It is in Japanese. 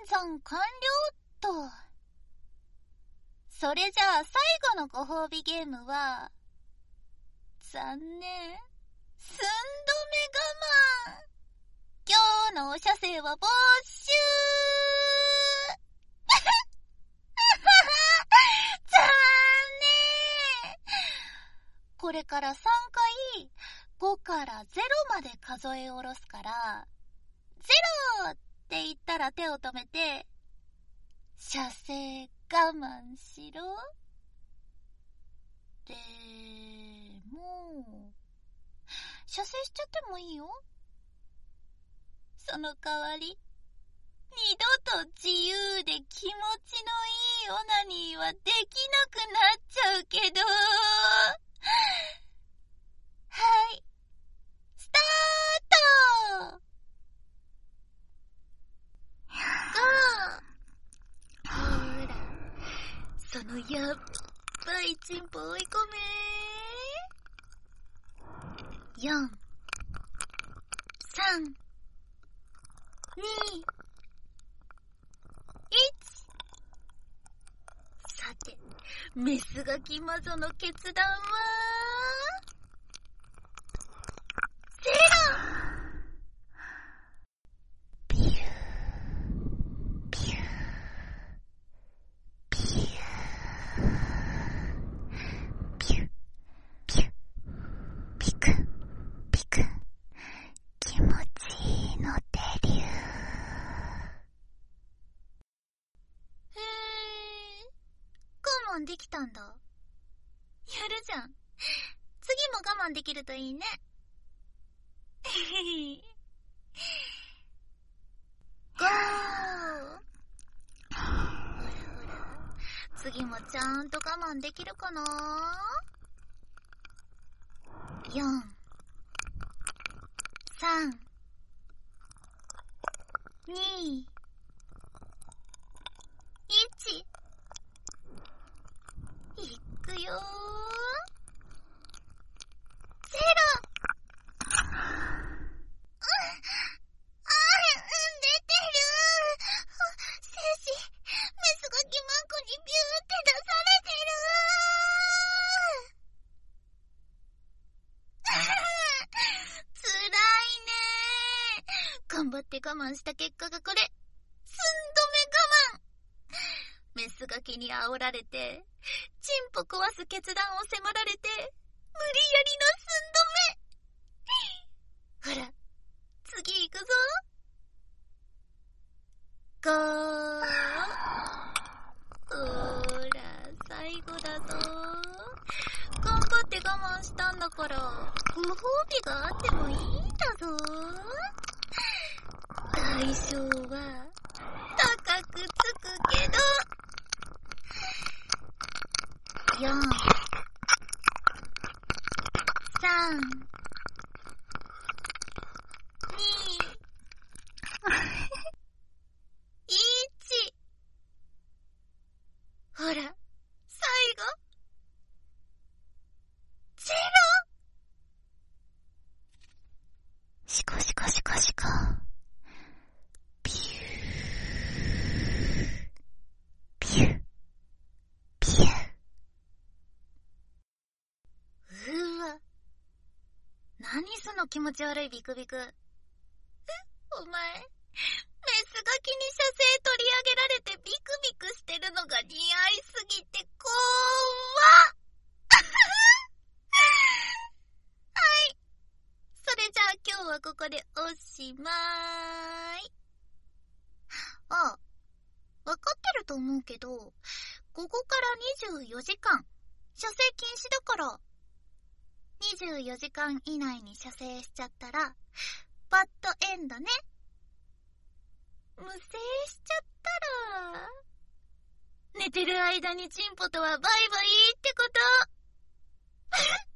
算完了っと。それじゃあ最後のご褒美ゲームは、残念。寸止め我慢。今日のお射精は没収残念。これから3回5から0まで数え下ろすから、0って言ったら手を止めて、射精我慢しろ。でも、射精しちゃってもいいよ。その代わり、二度と自由で気持ちのいいオナニーはできなくなっちゃうけど。はい。スタート。ほら、そのやっばいチンポ追い込め。4、3、2、1。さて、メスガキ魔女の決断はゼロ。ビュービュービュービュービューピクピク、気持ちいいのデリュー。我慢できたんだ。やるじゃん。次も我慢できるといいね。ゴー。ほらほら、次もちゃんと我慢できるかな。4、3、2、1。いくよー。ゼロ。出てる。精子、メスが欺膜にビューって出されてる。つらいねー。頑張って我慢した結果がこれ。寸止め我慢。メスガキに煽られて、チンポ壊す決断を迫られて、無理やりの寸止め。ほら、次行くぞ。ゴー。ほら、最後だぞ。頑張って我慢したんだから、ご褒美があってもいいんだぞ。代償は、高くつくけど。4、3、2、1。ほら、最後。ゼロ。シコシコシコシコ。ビュー。ビュー。ビュー。何その気持ち悪いビクビク。お前、メスガキに射精取り上げられてビクビクしてるのが似合いすぎてこわっはい。それじゃあ今日はここでおしまい。あ、わかってると思うけど、ここから24時間、射精禁止だから。24時間以内に射精しちゃったら、バッドエンドね。無精しちゃったら、寝てる間にチンポとはバイバイってこと。